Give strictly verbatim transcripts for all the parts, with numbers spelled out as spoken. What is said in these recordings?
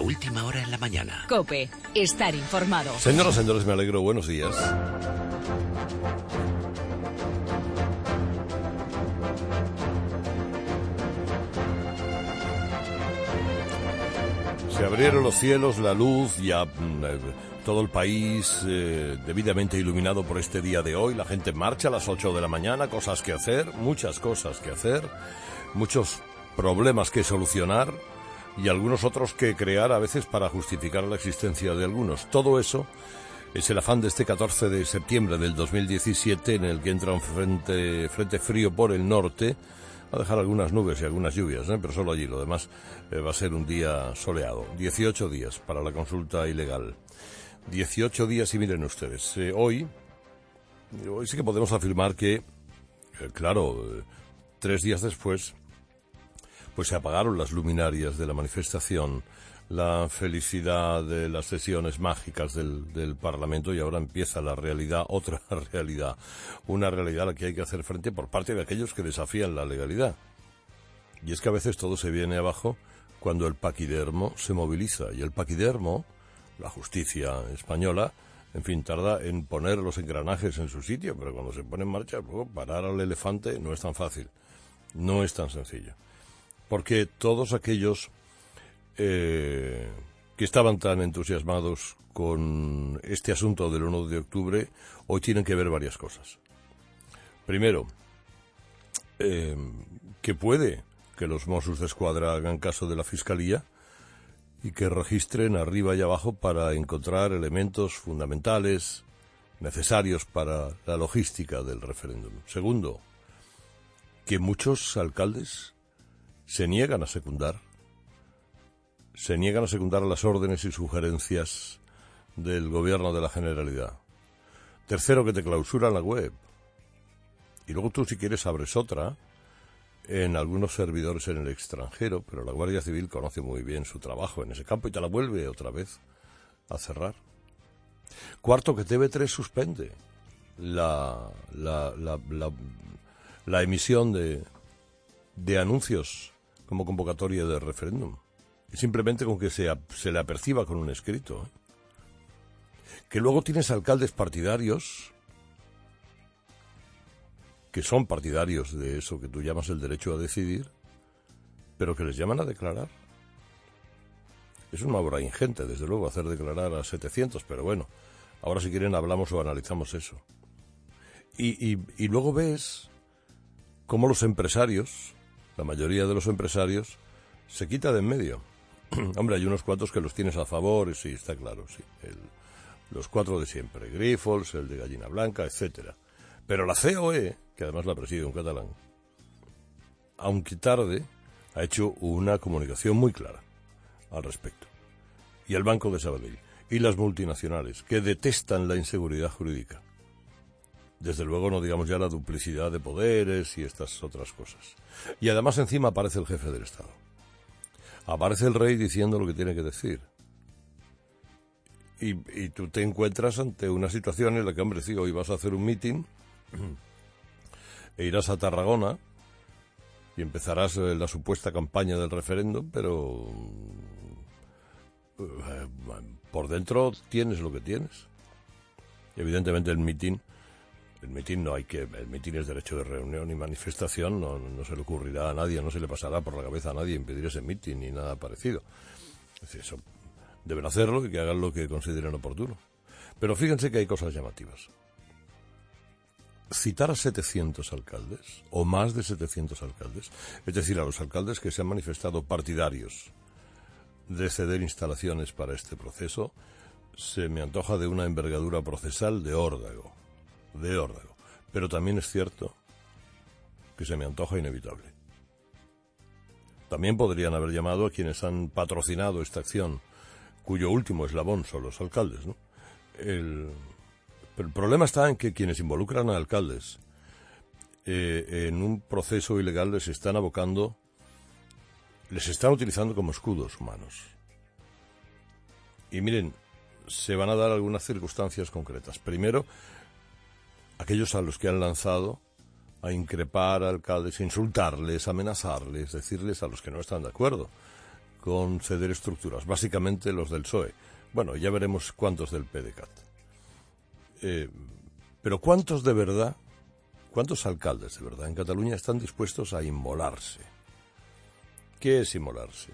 última hora en la mañana. COPE. Estar informado. Señoras y señores, me alegro. Buenos días. Se abrieron los cielos, la luz, ya eh, todo el país eh, debidamente iluminado por este día de hoy. La gente en marcha a las ocho de la mañana, cosas que hacer, muchas cosas que hacer, muchos problemas que solucionar y algunos otros que crear a veces para justificar la existencia de algunos. Todo eso es el afán de este catorce de septiembre del dos mil diecisiete, en el que entra un frente, frente frío por el norte. Va a dejar algunas nubes y algunas lluvias, ¿eh? Pero solo allí. Lo demás eh, va a ser un día soleado. dieciocho días para la consulta ilegal. dieciocho días y miren ustedes, eh, hoy, hoy sí que podemos afirmar que, eh, claro, eh, tres días después, pues se apagaron las luminarias de la manifestación, la felicidad de las sesiones mágicas del, del Parlamento, y ahora empieza la realidad, otra realidad, una realidad a la que hay que hacer frente por parte de aquellos que desafían la legalidad. Y es que a veces todo se viene abajo cuando el paquidermo se moviliza, y el paquidermo, la justicia española, en fin, tarda en poner los engranajes en su sitio, pero cuando se pone en marcha, luego parar al elefante no es tan fácil, no es tan sencillo. Porque todos aquellos eh, que estaban tan entusiasmados con este asunto del uno de octubre, hoy tienen que ver varias cosas. Primero, eh, que puede que los Mossos d'Esquadra hagan caso de la Fiscalía y que registren arriba y abajo para encontrar elementos fundamentales, necesarios para la logística del referéndum. Segundo, que muchos alcaldes se niegan a secundar, se niegan a secundar las órdenes y sugerencias del gobierno de la Generalidad. Tercero, que te clausuran la web. Y luego tú, si quieres, abres otra en algunos servidores en el extranjero, pero la Guardia Civil conoce muy bien su trabajo en ese campo y te la vuelve otra vez a cerrar. Cuarto, que T V tres suspende la, la, la, la, la emisión de, de anuncios como convocatoria de referéndum. Y simplemente con que se, se le aperciba con un escrito. ¿eh? Que luego tienes alcaldes partidarios que son partidarios de eso que tú llamas el derecho a decidir, pero que les llaman a declarar. Es una obra ingente, desde luego, hacer declarar a setecientos, pero bueno, ahora si quieren hablamos o analizamos eso. Y, y, y luego ves cómo los empresarios, la mayoría de los empresarios, se quita de en medio. Hombre, hay unos cuantos que los tienes a favor, sí, está claro, sí. El, los cuatro de siempre, Grifols, el de Gallina Blanca, etcétera. Pero la C O E, que además la preside un catalán, aunque tarde, ha hecho una comunicación muy clara al respecto. Y el Banco de Sabadell, y las multinacionales, que detestan la inseguridad jurídica. Desde luego no digamos ya la duplicidad de poderes y estas otras cosas. Y además encima aparece el jefe del Estado. Aparece el rey diciendo lo que tiene que decir. Y, y tú te encuentras ante una situación en la que, hombre, sí, hoy vas a hacer un meeting e irás a Tarragona y empezarás eh, la supuesta campaña del referéndum, pero eh, por dentro tienes lo que tienes. Y evidentemente el meeting, el meeting no hay que, el meeting es derecho de reunión y manifestación, no, no se le ocurrirá a nadie, no se le pasará por la cabeza a nadie impedir ese meeting ni nada parecido. Es decir, eso deben hacerlo y que hagan lo que consideren oportuno. Pero fíjense que hay cosas llamativas. Citar a setecientos alcaldes, o más de setecientos alcaldes, es decir, a los alcaldes que se han manifestado partidarios de ceder instalaciones para este proceso, se me antoja de una envergadura procesal de órdago, de órdago. Pero también es cierto que se me antoja inevitable. También podrían haber llamado a quienes han patrocinado esta acción, cuyo último eslabón son los alcaldes, ¿no? El... Pero el problema está en que quienes involucran a alcaldes eh, en un proceso ilegal les están abocando, les están utilizando como escudos humanos. Y miren, se van a dar algunas circunstancias concretas. Primero, aquellos a los que han lanzado a increpar a alcaldes, insultarles, amenazarles, decirles a los que no están de acuerdo con ceder estructuras, básicamente los del P S O E. Bueno, ya veremos cuántos del PDeCAT. Eh, pero ¿cuántos de verdad, cuántos alcaldes de verdad en Cataluña están dispuestos a inmolarse? ¿Qué es inmolarse?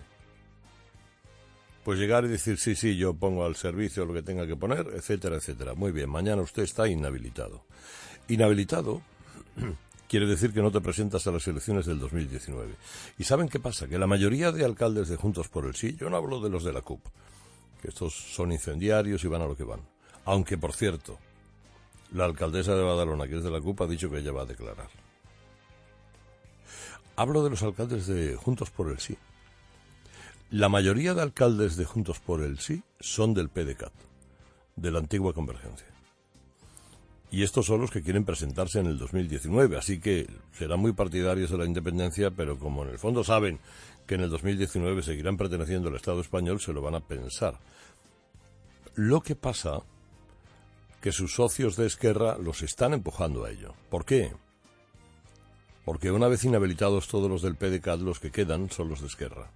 Pues llegar y decir, sí, sí, yo pongo al servicio lo que tenga que poner, etcétera, etcétera. Muy bien, mañana usted está inhabilitado. Inhabilitado quiere decir que no te presentas a las elecciones del dos mil diecinueve. ¿Y saben qué pasa? Que la mayoría de alcaldes de Juntos por el Sí, yo no hablo de los de la C U P, que estos son incendiarios y van a lo que van. Aunque, por cierto, la alcaldesa de Badalona, que es de la C U P, ha dicho que ella va a declarar. Hablo de los alcaldes de Juntos por el Sí. La mayoría de alcaldes de Juntos por el Sí son del PDeCAT, de la antigua Convergencia. Y estos son los que quieren presentarse en el dos mil diecinueve, así que serán muy partidarios de la independencia, pero como en el fondo saben que en el dos mil diecinueve seguirán perteneciendo al Estado español, se lo van a pensar. Lo que pasa que sus socios de Esquerra los están empujando a ello. ¿Por qué? Porque una vez inhabilitados todos los del PDeCAT, los que quedan son los de Esquerra.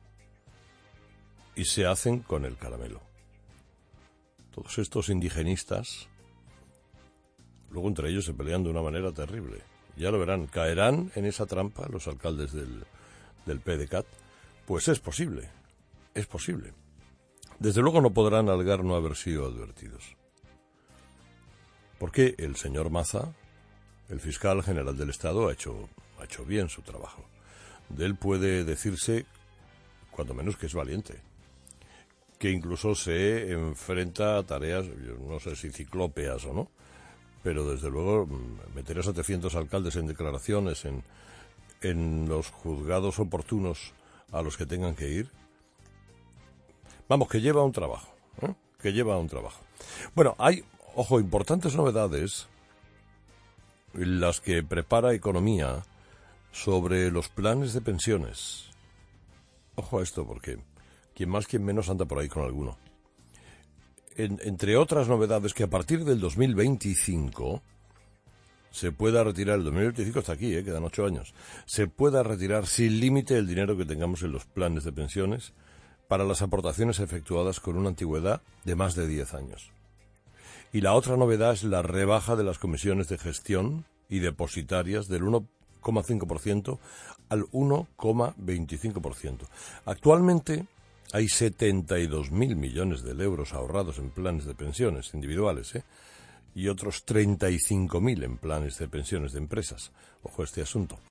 Y se hacen con el caramelo. Todos estos indigenistas, luego entre ellos se pelean de una manera terrible. Ya lo verán, caerán en esa trampa los alcaldes del, del PDeCAT. Pues es posible, es posible. Desde luego no podrán alegar no haber sido advertidos. Porque el señor Maza, el fiscal general del Estado, ha hecho, ha hecho bien su trabajo. De él puede decirse, cuando menos, que es valiente. Que incluso se enfrenta a tareas, yo no sé si ciclópeas o no, pero desde luego meter a setecientos alcaldes en declaraciones en, en los juzgados oportunos a los que tengan que ir, vamos, que lleva un trabajo, ¿eh? que lleva un trabajo. Bueno, hay, ojo, importantes novedades, las que prepara Economía sobre los planes de pensiones. Ojo a esto, porque quien más, quien menos anda por ahí con alguno. En, entre otras novedades, que a partir del dos mil veinticinco se pueda retirar, el dos mil veinticinco está aquí, ¿eh? Quedan ocho años, se pueda retirar sin límite el dinero que tengamos en los planes de pensiones para las aportaciones efectuadas con una antigüedad de más de diez años. Y la otra novedad es la rebaja de las comisiones de gestión y depositarias del uno coma cinco por ciento al uno coma veinticinco por ciento. Actualmente hay setenta y dos mil millones de euros ahorrados en planes de pensiones individuales, ¿eh? y otros treinta y cinco mil en planes de pensiones de empresas. Ojo a este asunto.